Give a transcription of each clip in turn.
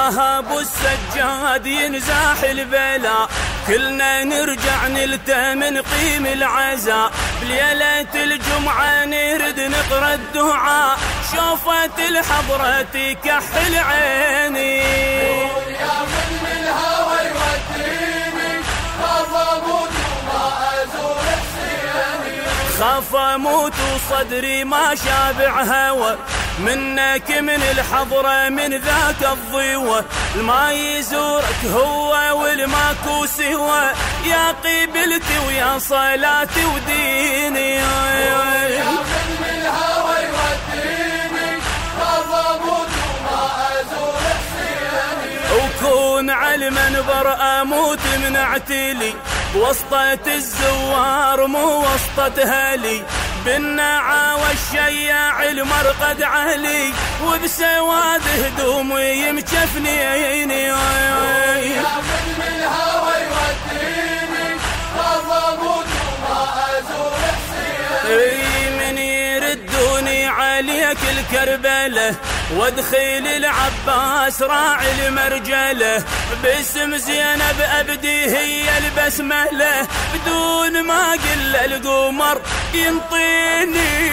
جاها ابو السجاد ينزاح البلاء، كلنا نرجع نلتمن قيم العزاء، بليلة الجمعة نرد نقرأ الدعاء، شوفت الحضرة تكحل عيني. يا من الهوى يوديني، خاف اموت وما ازور حسيني، خاف اموت وصدري ما شابع هوى، منك من الحضرة من ذاك الضيوة، الما يزورك هو والماكو سوى، يا قبلتي ويا صلاتي وديني. يا من الهوى يوديني، خاف اموت وما ازور حسيني، وكون على المنبر اموت من اعتلي، وسطة الزوار مو وسطة اهلي، بالنعا والشياع المرقد علي، وبسواد هدومي يمجفنيني. يا من الهوى يوديني، خاف اموت وما ازور حسيني، من يردوني عليك الكربلة، وادخل العباس راعي المرجلة، باسم زينب ابدي هي البسملة، بدون ما قل القمر ينطيني.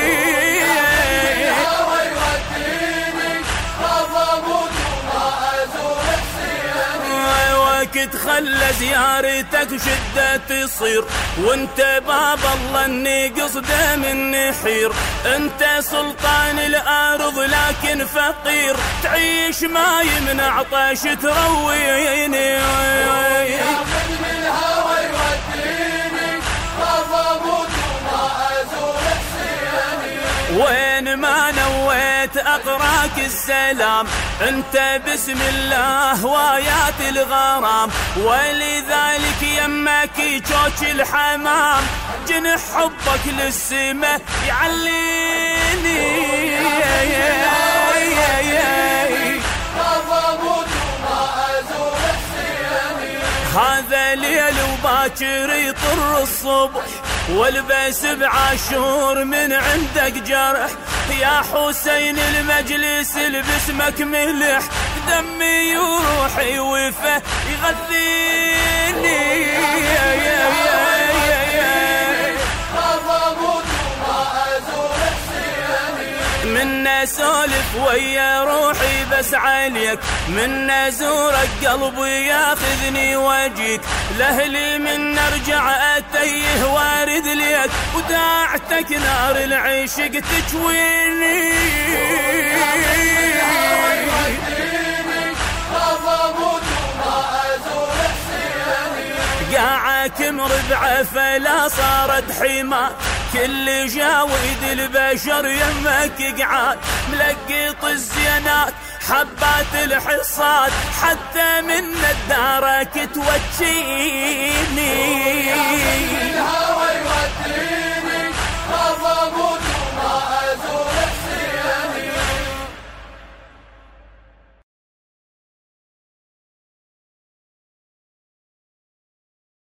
الهوى يوديني، خاف اموت وما ازور حسيني، وقت خلى زيارتك شدة تصير، وانت باب الله اني قصده من نحير، انت سلطان الارض لكن فقير، تعيش ما يمنع طاش ترويني. يا من الهوى يوديني، خاف اموت وما ازور حسيني، وين ما نويت اقراك السلام، انت بسم الله وايات الغرام، ولذلك يمك يجوج الحمام، جنح حبك للسما يعليني. خاف اموت وما ازور حسيني، هذا ليل وباكر يطر الصبح، والبس بعاشور من عندك جرح، يا حسين المجلس باسمك ملح، دمي وروحي وفه يغذيني. خاف اموت وما ازور حسيني، من اسولف ويا روحي بس عليك، من ازورك قلبي ياخذني واجيك، لاهلي من ارجع اتيه وارد ليك، وداعتك نار العشق تجويني. خاف اموت وما ازور حسيني، قاعك مربعه فلا صارت حماك، كل جاويد البشر يمك قعاد، ملقط الزينات حبات الحصاد، حتى من الدارك توجيني.